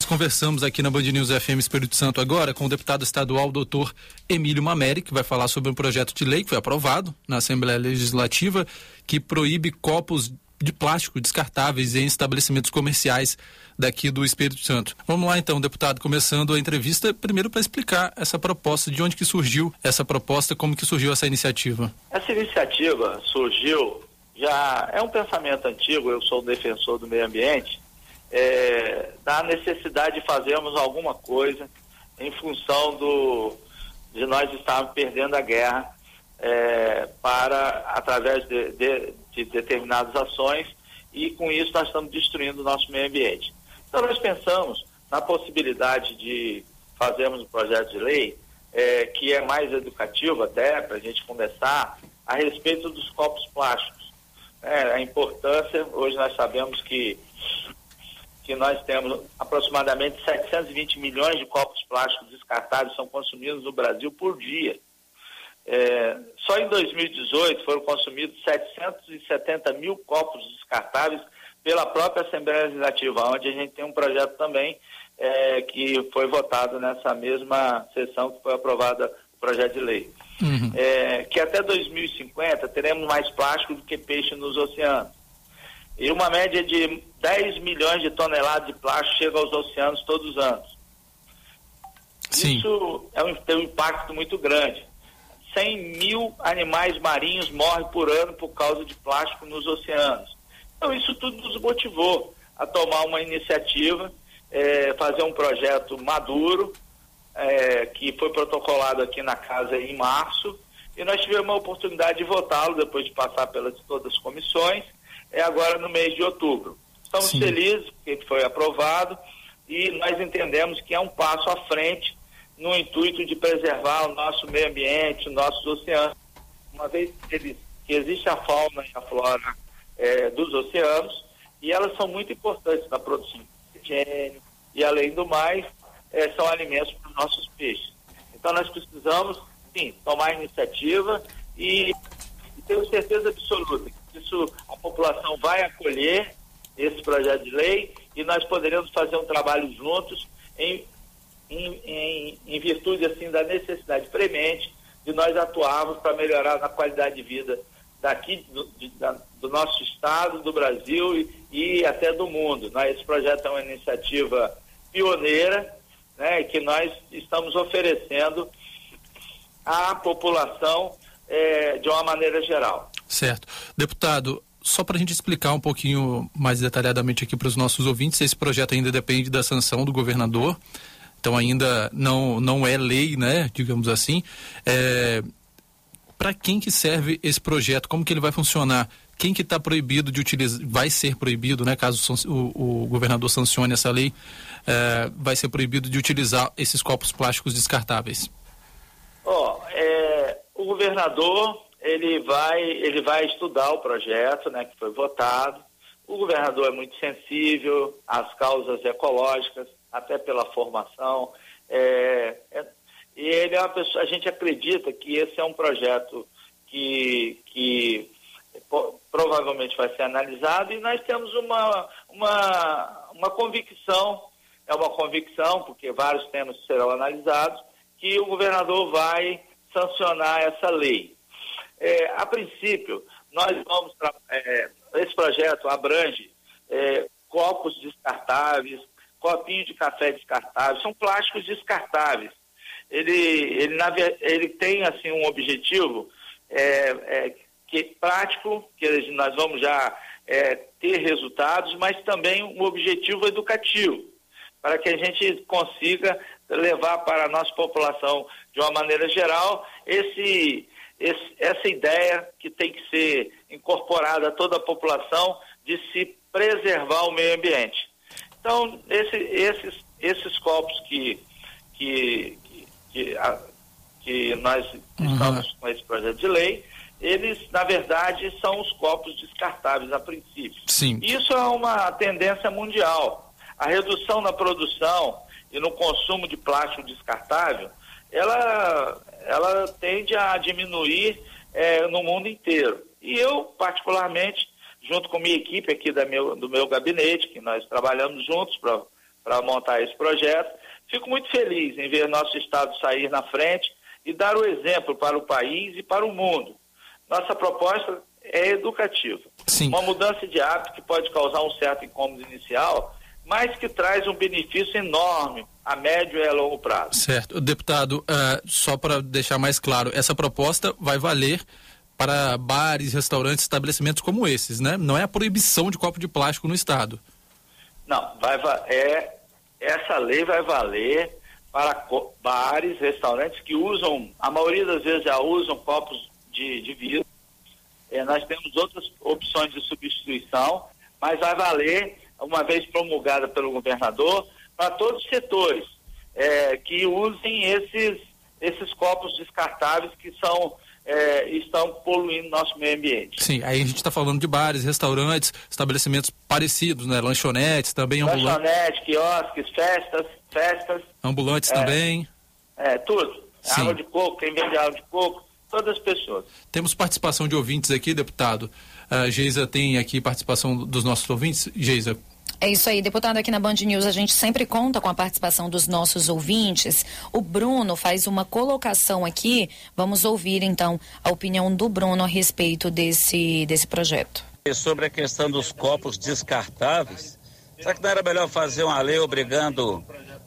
conversamos aqui na Band News FM Espírito Santo agora com o deputado estadual Dr. Emílio Mameri, que vai falar sobre um projeto de lei que foi aprovado na Assembleia Legislativa que proíbe copos de plástico descartáveis em estabelecimentos comerciais daqui do Espírito Santo. Vamos lá então, deputado, começando a entrevista, primeiro para explicar essa proposta, de onde que surgiu essa proposta, como que surgiu essa iniciativa. Essa iniciativa surgiu, já é um pensamento antigo, eu sou defensor do meio ambiente, da necessidade de fazermos alguma coisa em função de nós estarmos perdendo a guerra através de determinadas ações, e com isso nós estamos destruindo o nosso meio ambiente. Então nós pensamos na possibilidade de fazermos um projeto de lei que é mais educativo até, para a gente começar, a respeito dos copos plásticos. A importância, hoje nós sabemos que nós temos aproximadamente 720 milhões de copos plásticos descartáveis são consumidos no Brasil por dia. Só em 2018 foram consumidos 770 mil copos descartáveis pela própria Assembleia Legislativa, onde a gente tem um projeto também que foi votado nessa mesma sessão que foi aprovada o projeto de lei. Uhum. Que até 2050 teremos mais plástico do que peixe nos oceanos. E uma média de 10 milhões de toneladas de plástico chega aos oceanos todos os anos. Sim. Isso tem um impacto muito grande. 100 mil animais marinhos morrem por ano por causa de plástico nos oceanos. Então isso tudo nos motivou a tomar uma iniciativa, fazer um projeto maduro, que foi protocolado aqui na casa em março, e nós tivemos a oportunidade de votá-lo depois de passar pelas todas as comissões, agora no mês de outubro. Estamos Sim. felizes porque foi aprovado, e nós entendemos que é um passo à frente no intuito de preservar o nosso meio ambiente, os nossos oceanos. Uma vez que existe a fauna e a flora dos oceanos, e elas são muito importantes na produção de oxigênio, e além do mais, são alimentos para os nossos peixes. Então nós precisamos, sim, tomar iniciativa e tenho certeza absoluta que a população vai acolher esse projeto de lei, e nós poderemos fazer um trabalho juntos em virtude assim da necessidade premente de nós atuarmos para melhorar a qualidade de vida daqui do nosso estado, do Brasil e até do mundo. Esse projeto é uma iniciativa pioneira, que nós estamos oferecendo à população de uma maneira geral. Certo. Deputado, só para a gente explicar um pouquinho mais detalhadamente aqui para os nossos ouvintes, esse projeto ainda depende da sanção do governador, então ainda não é lei, né, digamos assim. Para quem que serve esse projeto? Como que ele vai funcionar? Quem que está proibido de utilizar, vai ser proibido, né, caso o governador sancione essa lei, vai ser proibido de utilizar esses copos plásticos descartáveis? O governador, ele vai estudar o projeto, né, que foi votado. O governador é muito sensível às causas ecológicas, até pela formação, e ele é uma pessoa, a gente acredita que esse é um projeto que provavelmente vai ser analisado, e nós temos uma convicção, porque vários temas serão analisados, que o governador vai sancionar essa lei. A princípio, nós vamos esse projeto abrange copos descartáveis, copinho de café descartável, são plásticos descartáveis. Ele tem assim um objetivo prático, que nós vamos já ter resultados, mas também um objetivo educativo, para que a gente consiga levar para a nossa população, de uma maneira geral, essa ideia que tem que ser incorporada a toda a população de se preservar o meio ambiente. Então, esses copos que nós estamos com esse projeto de lei, eles, na verdade, são os copos descartáveis a princípio. Sim. Isso é uma tendência mundial. A redução na produção e no consumo de plástico descartável, ela tende a diminuir no mundo inteiro. E eu, particularmente, junto com minha equipe aqui do meu gabinete, que nós trabalhamos juntos para para montar esse projeto. Fico muito feliz em ver nosso estado sair na frente e dar o exemplo para o país e para o mundo. Nossa proposta é educativa. Sim. Uma mudança de hábito que pode causar um certo incômodo inicial, mas que traz um benefício enorme a médio e a longo prazo. Certo. Deputado, só para deixar mais claro, essa proposta vai valer para bares, restaurantes, estabelecimentos como esses, né? Não é a proibição de copo de plástico no estado. Não, essa lei vai valer para bares, restaurantes que usam, a maioria das vezes já usam copos de vidro. Nós temos outras opções de substituição, mas vai valer, uma vez promulgada pelo governador, para todos os setores que usem esses copos descartáveis que estão poluindo nosso meio ambiente. Sim, aí a gente está falando de bares, restaurantes, estabelecimentos parecidos, né? Lanchonetes também, lanchonete, quiosques, festas. Ambulantes também. Tudo. Sim. Água de coco, quem vende água de coco, todas as pessoas. Temos participação de ouvintes aqui, deputado. Geisa tem aqui participação dos nossos ouvintes. Geisa. É isso aí, deputado, aqui na Band News a gente sempre conta com a participação dos nossos ouvintes. O Bruno faz uma colocação aqui, vamos ouvir então a opinião do Bruno a respeito desse projeto. Sobre a questão dos copos descartáveis, será que não era melhor fazer uma lei obrigando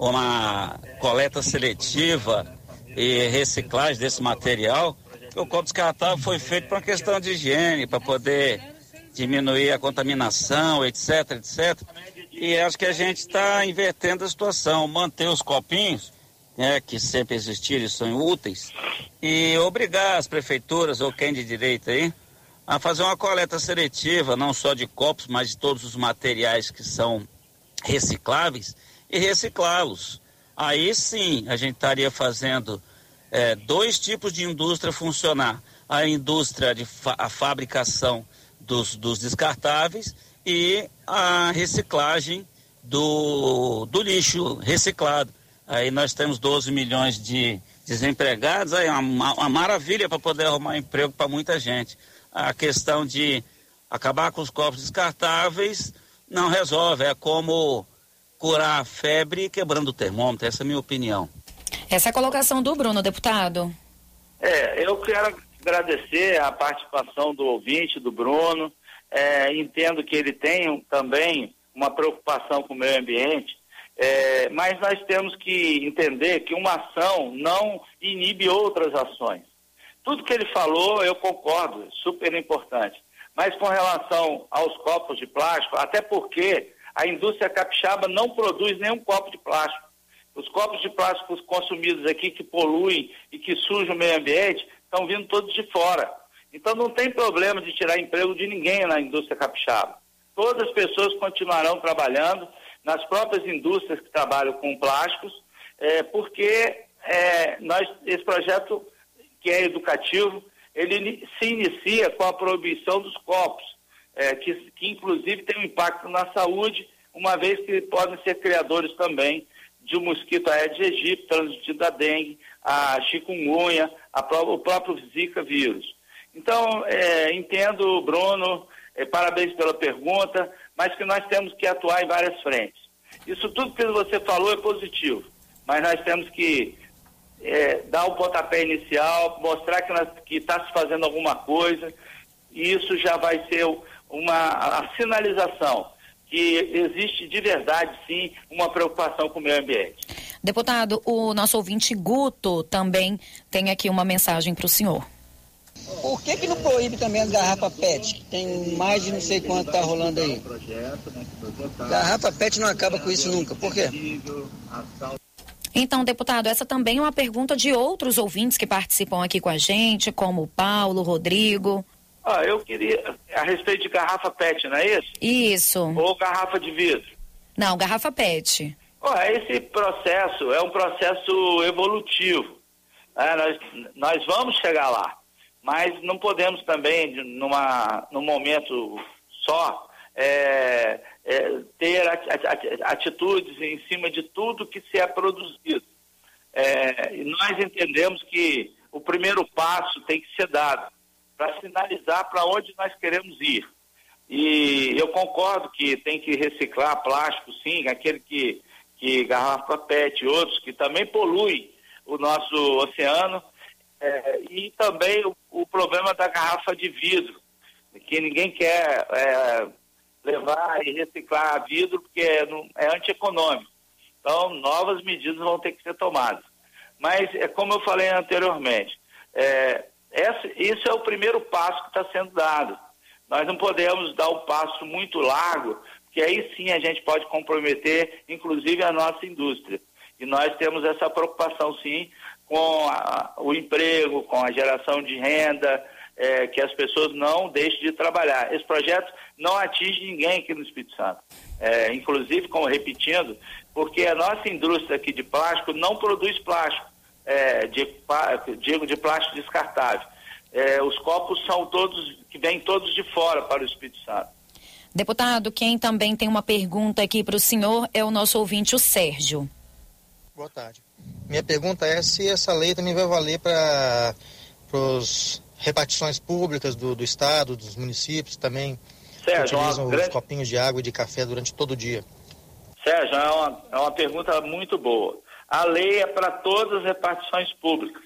uma coleta seletiva e reciclagem desse material? Porque o copo descartável foi feito para uma questão de higiene, para poder diminuir a contaminação, etc, etc. E acho que a gente está invertendo a situação, manter os copinhos, que sempre existiram e são úteis, e obrigar as prefeituras ou quem de direito aí a fazer uma coleta seletiva, não só de copos, mas de todos os materiais que são recicláveis e reciclá-los. Aí sim a gente estaria fazendo dois tipos de indústria funcionar. A indústria de a fabricação dos descartáveis e a reciclagem do lixo reciclado. Aí nós temos 12 milhões de desempregados, aí é uma maravilha para poder arrumar emprego para muita gente. A questão de acabar com os copos descartáveis não resolve, é como curar a febre quebrando o termômetro, essa é a minha opinião. Essa é a colocação do Bruno, deputado. Eu quero agradecer a participação do ouvinte, do Bruno. Entendo que ele tem também uma preocupação com o meio ambiente, mas nós temos que entender que uma ação não inibe outras ações. Tudo que ele falou eu concordo, super importante, mas com relação aos copos de plástico, até porque a indústria capixaba não produz nenhum copo de plástico. Os copos de plástico consumidos aqui que poluem e que sujam o meio ambiente estão vindo todos de fora. Então não tem problema de tirar emprego de ninguém na indústria capixaba. Todas as pessoas continuarão trabalhando nas próprias indústrias que trabalham com plásticos, porque esse projeto, que é educativo, ele se inicia com a proibição dos copos, que inclusive tem um impacto na saúde, uma vez que podem ser criadores também de um mosquito Aedes aegypti, transmitido a dengue, a chikungunya, o próprio Zika vírus. Então, entendo, Bruno, parabéns pela pergunta, mas que nós temos que atuar em várias frentes. Isso tudo que você falou é positivo, mas nós temos que dar o pontapé inicial, mostrar que está se fazendo alguma coisa, e isso já vai ser a sinalização que existe de verdade, sim, uma preocupação com o meio ambiente. Deputado, o nosso ouvinte Guto também tem aqui uma mensagem para o senhor. Por que não proíbe também as garrafas PET, que tem mais de não sei quanto está rolando aí? Garrafa PET não acaba com isso nunca, por quê? Então, deputado, essa também é uma pergunta de outros ouvintes que participam aqui com a gente, como o Paulo, Rodrigo. Eu queria, a respeito de garrafa PET, não é isso? Isso. Ou garrafa de vidro? Não, garrafa PET. Esse processo é um processo evolutivo. Nós vamos chegar lá, mas não podemos também, num momento só, ter atitudes em cima de tudo que se é produzido. E nós entendemos que o primeiro passo tem que ser dado para sinalizar para onde nós queremos ir. E eu concordo que tem que reciclar plástico, sim, aquele que que garrafa PET e outros, que também poluem o nosso oceano, e também o problema da garrafa de vidro, que ninguém quer levar e reciclar vidro porque é antieconômico. Então, novas medidas vão ter que ser tomadas. Mas, como eu falei anteriormente, isso é o primeiro passo que está sendo dado. Nós não podemos dar um passo muito largo, porque aí sim a gente pode comprometer, inclusive, a nossa indústria. E nós temos essa preocupação, sim, com o emprego, com a geração de renda, que as pessoas não deixem de trabalhar. Esse projeto não atinge ninguém aqui no Espírito Santo. Inclusive, como repetindo, porque a nossa indústria aqui de plástico não produz plástico, de plástico descartável. Os copos são todos, que vêm todos de fora para o Espírito Santo. Deputado, quem também tem uma pergunta aqui para o senhor é o nosso ouvinte, o Sérgio. Boa tarde. Minha pergunta é se essa lei também vai valer para as repartições públicas do Estado, dos municípios também, Sérgio, que utilizam os copinhos de água e de café durante todo o dia. Sérgio, é uma pergunta muito boa. A lei é para todas as repartições públicas.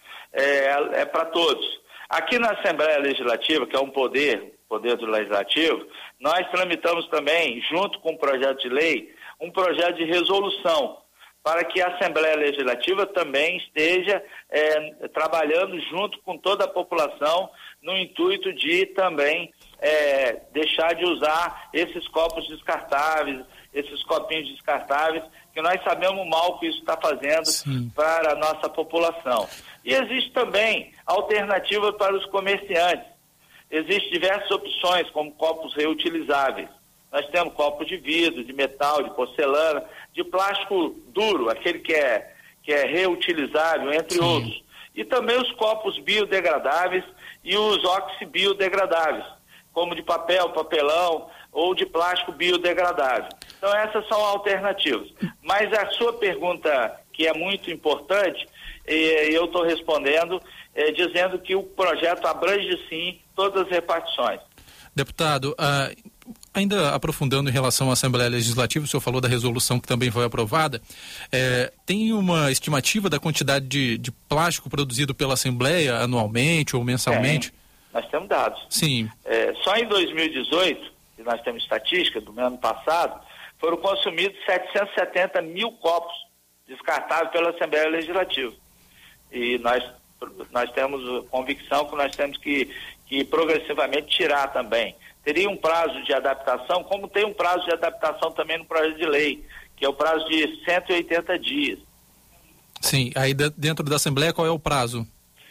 É para todos. Aqui na Assembleia Legislativa, que é um poder do Legislativo, nós tramitamos também, junto com o projeto de lei, um projeto de resolução para que a Assembleia Legislativa também esteja trabalhando junto com toda a população no intuito de também deixar de usar esses copos descartáveis, esses copinhos descartáveis, que nós sabemos o mal que isso está fazendo para a nossa população. E existe também alternativa para os comerciantes. Existem diversas opções, como copos reutilizáveis. Nós temos copos de vidro, de metal, de porcelana, de plástico duro, aquele que é reutilizável, entre outros. E também os copos biodegradáveis e os oxibiodegradáveis, como de papel, papelão ou de plástico biodegradável. Então essas são alternativas. Mas a sua pergunta, que é muito importante, eu estou respondendo, dizendo que o projeto abrange sim todas as repartições. Deputado, ainda aprofundando em relação à Assembleia Legislativa, o senhor falou da resolução que também foi aprovada, tem uma estimativa da quantidade de plástico produzido pela Assembleia anualmente ou mensalmente? Nós temos dados. Sim. Só em 2018, e nós temos estatística do ano passado, foram consumidos 770 mil copos descartáveis pela Assembleia Legislativa. E nós temos convicção que nós temos que progressivamente tirar também. Teria um prazo de adaptação, como tem um prazo de adaptação também no projeto de lei, que é o prazo de 180 dias. Sim, aí dentro da Assembleia qual é o prazo?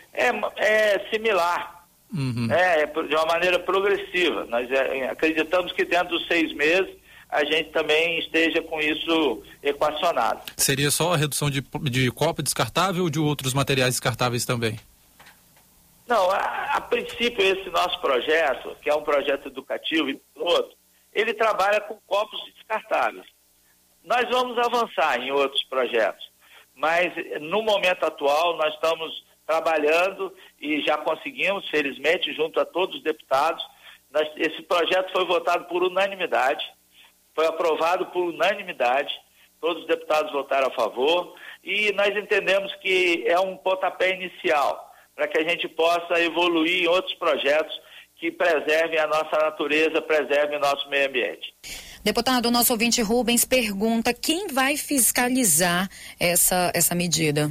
É similar. Uhum. De uma maneira progressiva. Nós acreditamos que dentro dos 6 meses a gente também esteja com isso equacionado. Seria só a redução de copo descartável ou de outros materiais descartáveis também? Não, a princípio esse nosso projeto, que é um projeto educativo e piloto, ele trabalha com copos descartáveis. Nós vamos avançar em outros projetos, mas no momento atual nós estamos trabalhando e já conseguimos, felizmente, junto a todos os deputados. Esse projeto foi votado por unanimidade, foi aprovado por unanimidade, todos os deputados votaram a favor e nós entendemos que é um pontapé inicial para que a gente possa evoluir em outros projetos que preservem a nossa natureza, preservem o nosso meio ambiente. Deputado, o nosso ouvinte Rubens pergunta quem vai fiscalizar essa medida?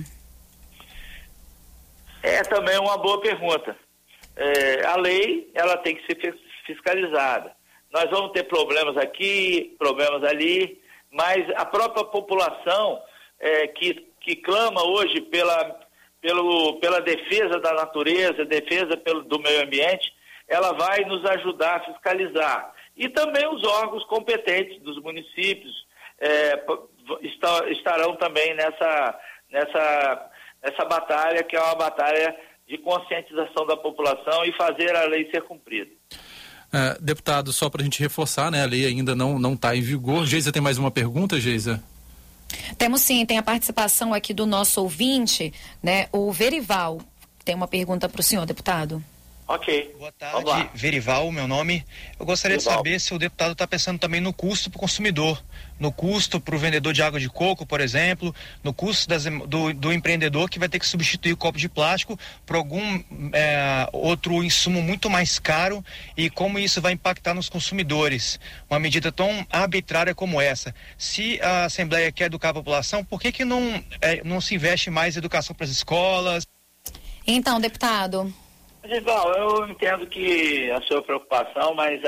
É também uma boa pergunta. A lei, ela tem que ser fiscalizada. Nós vamos ter problemas aqui, problemas ali, mas a própria população que clama hoje pela defesa da natureza, defesa do meio ambiente, ela vai nos ajudar a fiscalizar. E também os órgãos competentes dos municípios estarão também nessa batalha, que é uma batalha de conscientização da população e fazer a lei ser cumprida. Deputado, só para a gente reforçar, né, a lei ainda não está em vigor. Geisa, tem mais uma pergunta, Geisa? Temos sim, tem a participação aqui do nosso ouvinte, né, o Verival. Tem uma pergunta para o senhor, deputado. Ok. Boa tarde, Verival, meu nome. Eu gostaria de saber se o deputado está pensando também no custo para o consumidor, no custo para o vendedor de água de coco, por exemplo, no custo do empreendedor que vai ter que substituir o copo de plástico por algum outro insumo muito mais caro e como isso vai impactar nos consumidores. Uma medida tão arbitrária como essa. Se a Assembleia quer educar a população, por que não se investe mais em educação para as escolas? Então, deputado... Edival, eu entendo que a sua preocupação, mas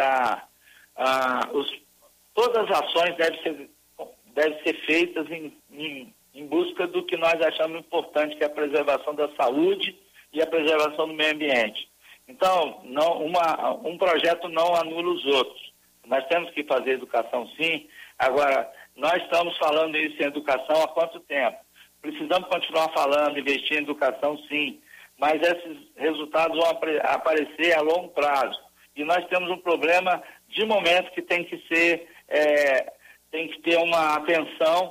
todas as ações devem ser feitas em busca do que nós achamos importante, que é a preservação da saúde e a preservação do meio ambiente. Então, um projeto não anula os outros. Nós temos que fazer educação, sim. Agora, nós estamos falando isso em educação há quanto tempo? Precisamos continuar falando, investir em educação, sim. Mas esses resultados vão aparecer a longo prazo. E nós temos um problema de momento que tem que ter uma atenção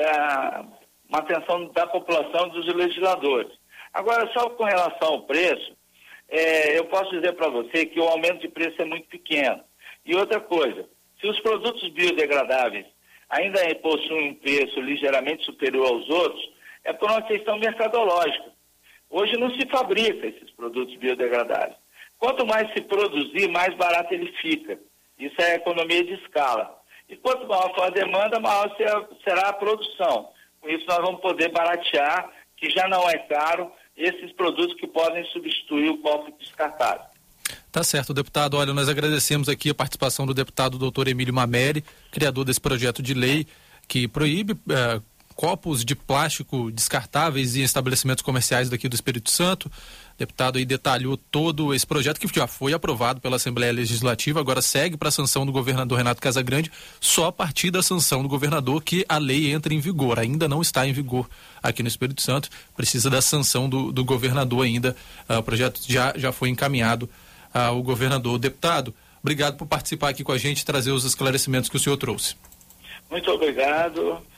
da população, dos legisladores. Agora, só com relação ao preço, eu posso dizer para você que o aumento de preço é muito pequeno. E outra coisa, se os produtos biodegradáveis ainda possuem um preço ligeiramente superior aos outros, é por uma questão mercadológica. Hoje não se fabrica esses produtos biodegradáveis. Quanto mais se produzir, mais barato ele fica. Isso é economia de escala. E quanto maior for a demanda, maior será a produção. Com isso nós vamos poder baratear, que já não é caro, esses produtos que podem substituir o copo descartável. Tá certo, deputado. Olha, nós agradecemos aqui a participação do deputado Dr. Emílio Mameri, criador desse projeto de lei que proíbe copos de plástico descartáveis em estabelecimentos comerciais daqui do Espírito Santo. O deputado aí detalhou todo esse projeto que já foi aprovado pela Assembleia Legislativa, agora segue para a sanção do governador Renato Casagrande, só a partir da sanção do governador que a lei entra em vigor. Ainda não está em vigor aqui no Espírito Santo, precisa da sanção do governador ainda. O projeto já foi encaminhado ao governador. Deputado, obrigado por participar aqui com a gente e trazer os esclarecimentos que o senhor trouxe. Muito obrigado.